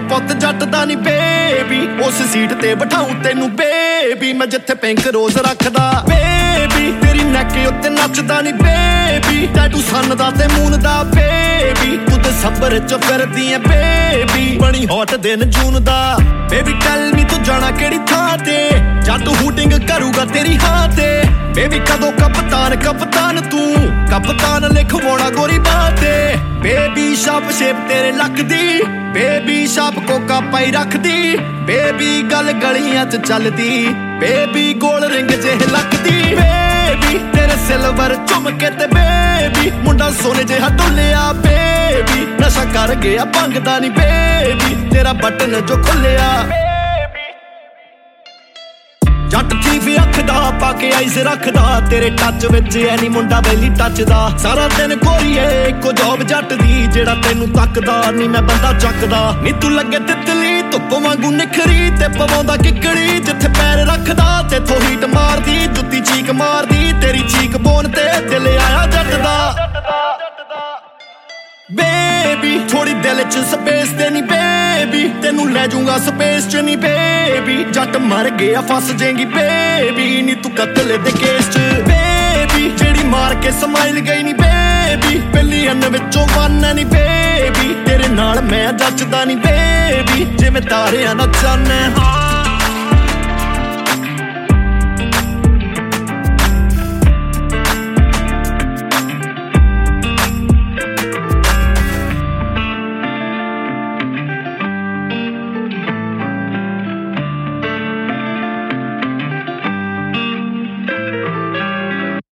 ਪੁੱਤ ਜੱਟ ਦਾ ਨੀ ਬੇਬੀ ਉਸ ਸੀਟ ਤੇ ਬਿਠਾਉਂ ਤੈਨੂੰ ਬੇਬੀ ਮੈਂ ਜਿੱਥੇ ਪਿੰਕ ਰੋਜ਼ ਰੱਖਦਾ ਬੇਬੀ ਤੇਰੀ ਨੈਕ ਉੱਤੇ ਨੱਚਦਾ ਨੀ ਬੇਬੀ ਟੈਟੂ ਸੰਨ ਦਾ ਤੇ ਮੂਨ ਦਾ ਬੇਬੀ ਤੂੰ ਤੇ ਸਬਰ ਚ ਫਿਰਦੀ ਐ ਬੇਬੀ ਬਣੀ ਹੌਟ ਦਿਨ ਜੂਨ ਦਾ ਬੇਬੀ ਟੈਲ ਮੀ ਤੂੰ ਜਾਣਾ ਕਿਹੜੀ ਥਾਂ ਤੇ ਜੱਟ ਹੂਟਿੰਗ ਕਰੂਗਾ ਤੇਰੀ ਹਾਂ ਤੇ ਬੇਬੀ ਕਦੋਂ ਕਪਤਾਨ ਤੂੰ ਕਪਤਾਨ ਲਿਖਵਾਉਣਾ ਗੋਰੀ ਬਾਹ ਤੇ ਬੇਬੀ ਸ਼ਾਪ ਸ਼ੇਪ ਤੇਰੇ ਲੱਕ ਦੀ ਬੇਬੀ ਸ਼ਾਪ ਕੋਕਾ ਪਾਈ ਰੱਖਦੀ ਬੇਬੀ ਗੱਲ ਗਲੀਆਂ ਚ ਚੱਲਦੀ ਬੇਬੀ ਗੋਲ ਰਿੰਗ ਜਿਹੇ ਲੱਗਦੀ ਬੇਬੀ ਤੇਰੇ ਸਿਲਵਰ ਝੁਮਕੇ ਤੇ ਬੇਬੀ ਮੁੰਡਾ ਸੋਨੇ ਜਿਹਾ ਡੁੱਲਿਆ ਬੇਬੀ ਨਸ਼ਾ ਕਰ ਗਿਆ ਭੰਗ ਦਾ ਨੀ ਬੇਬੀ ਤੇਰਾ ਬਟਨ ਜੋ ਖੁੱਲਿਆ ਜੱਟ ਚੀਫ ਅੱਖਦਾ ਪਾ ਕੇ ਆਈਸ ਰੱਖਦਾ ਤੇਰੇ ਟੱਚ ਵਿੱਚ ਐ ਨੀ ਮੁੰਡਾ ਬੈਲੀ ਟੱਚ ਦਾ ਸਾਰਾ ਦਿਨ ਗੋਰੀਏ ਇੱਕੋ ਜੋਬ ਜੱਟ ਦੀ ਜਿਹੜਾ ਤੈਨੂੰ ਤੱਕਦਾ ਨੀ ਮੈਂ ਬੰਦਾ ਚੱਕਦਾ ਨੀ ਤੂੰ ਲੱਗੇ ਤਿਤਲੀ ਧੁੱਪ ਵਾਂਗੂ ਨਿਖਰੀ ਤੇ ਪਵਾਉਂਦਾ ਕਿੱਕੜੀ ਜਿੱਥੇ ਪੈਰ ਰੱਖਦਾ ਤੇਥੋਂ ਹੀਟ ਮਾਰਦੀ ਜੁੱਤੀ ਚੀਕ ਮਾਰਦੀ ਤੇਰੀ ਚੀਕ ਬੋਨ ਤੇ ਦਿਲ ਆਇਆ ਜੱਟ ਦਾ ਬੇਬੀ ਥੋੜੀ ਦਿਲ ਚ ਸਪੇਸ ਤੇ ਨੀ ਬੇਬੀ ਤੈਨੂੰ ਲੈ ਜਾਊਂਗਾ ਸਪੇਸ ਚ ਨੀ ਬੇਬੀ ਜੱਟ ਮਰ ਗਿਆ ਫਸ ਜਾਏਗੀ ਬੇਬੀ ਨੀ ਤੂੰ ਕਤਲ ਦੇ ਕੇਸ ਚ ਬੇਬੀ ਜਿਹੜੀ ਮਾਰ ਕੇ ਸਮਾਈਲ ਗਈ ਨੀ ਬੇਬੀ ਬਿਲੀਅਨ ਵਿੱਚੋਂ ਵਨ ਨੀ ਬੇਬੀ ਤੇਰੇ ਨਾਲ ਮੈਂ ਜੱਚਦਾ ਨੀ ਬੇਬੀ ਜਿਵੇਂ ਤਾਰਿਆਂ ਦਾ ਚੰਨ